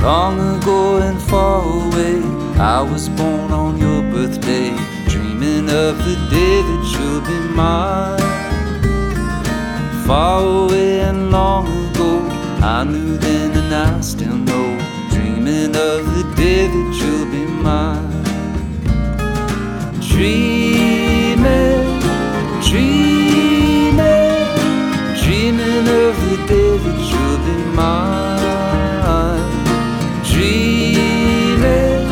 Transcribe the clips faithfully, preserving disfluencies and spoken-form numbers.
Long ago and far away, I was born on your birthday, dreaming of the day that you'll be mine. Far away and long ago, I knew then and I still know, dreaming of the day that you'll be mine. Dreaming, dreaming, dreaming of the day that you'll be mine. Dreaming,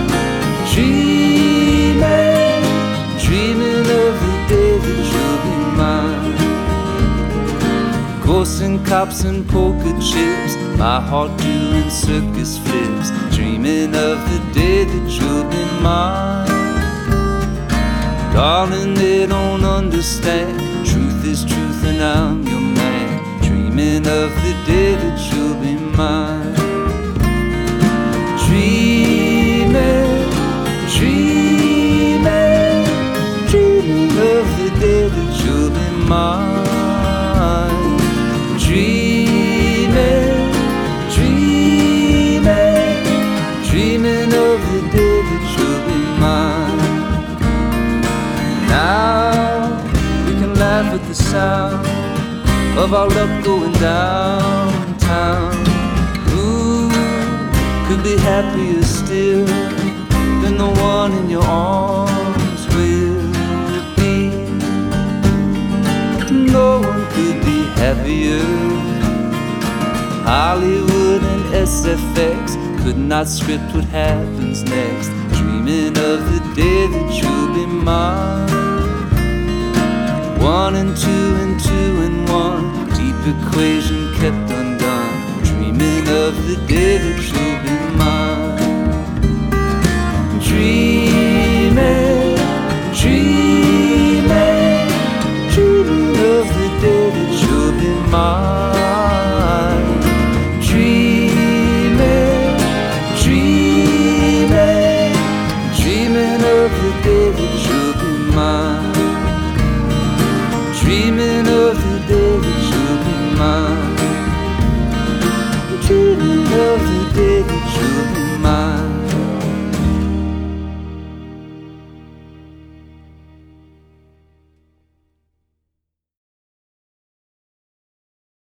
dreaming, dreaming of the day that you'll be mine. Ghosts and cops and poker chips, my heart doing circus flips, dreaming of the day that you'll be mine. Darling, they don't understand, truth is truth and I'm your man, dreaming of the day that you'll be mine. Dreaming, dreaming, dreaming of the day that you'll be mine. Dreaming, dreaming, dreaming of the day that you'll be mine. Now we can laugh at the sound of our luck going downtown. Who could be happier still than the one in your arms will be? No one could be happier. Hollywood and S F X could not script what happens next, dreaming of the day that you'll be mine. One and two and two and one, deep equation kept undone, dreaming of the day that you'll be mine. Dreaming, dreaming, dreaming of the day that you'll be mine. Dreaming, dreaming, dreaming of the day that you'll be mine. Dreaming of the day that you'll be mine. Dreaming of the day that